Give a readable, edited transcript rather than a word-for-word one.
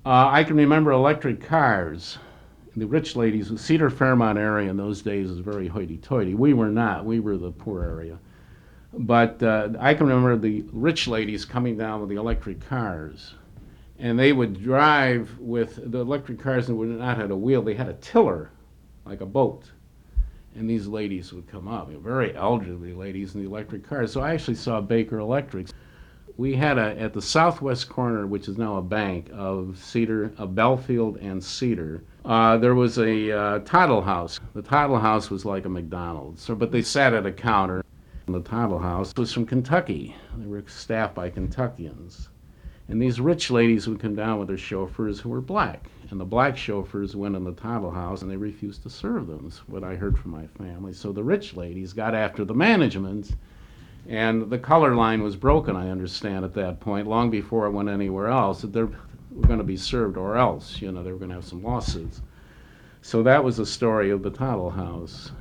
I can remember electric cars. The rich ladies, the Cedar Fairmont area in those days was very hoity-toity. We were not. We were the poor area. But I can remember the rich ladies coming down with the electric cars, and they would drive with the electric cars that would not had a wheel. They had a tiller, like a boat. And these ladies would come up, very elderly ladies in the electric cars. So I actually saw Baker Electrics. We had at the southwest corner, which is now a bank of Cedar, Belfield and Cedar. There was a Title House. The Title House was like a McDonald's, so but they sat at a counter. And the Title House was from Kentucky. They were staffed by Kentuckians. And these rich ladies would come down with their chauffeurs who were black. And the black chauffeurs went in the Title House and they refused to serve them, is what I heard from my family. So the rich ladies got after the management, and the color line was broken, I understand, at that point, long before it went anywhere else, that they were going to be served or else, they were going to have some lawsuits. So that was the story of the Title House.